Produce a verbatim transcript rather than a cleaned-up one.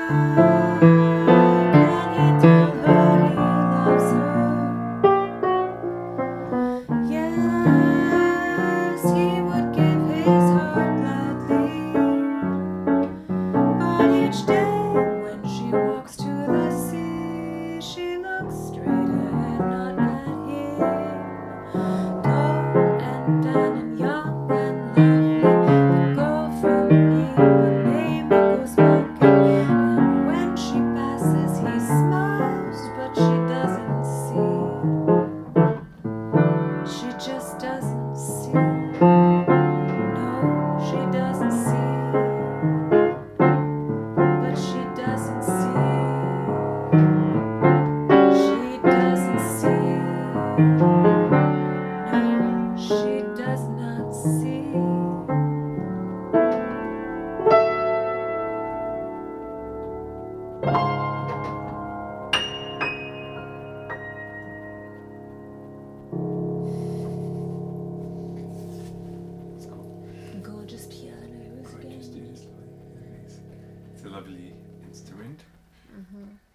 can he tell her he loves her? Yes, he would give his heart gladly. But each day when she walks to the sea, she looks straight ahead, not at him. Tall and tan and young and lovely, the girl from Ipanema goes walking, and when she passes he smiles, but she doesn't see. She just doesn't see. No, she doesn't see. But she doesn't see. She doesn't see. No, she does not see. It's cool. Gorgeous pianos Gorgeous, again. just like, very nice. It's a lovely instrument. Mhm.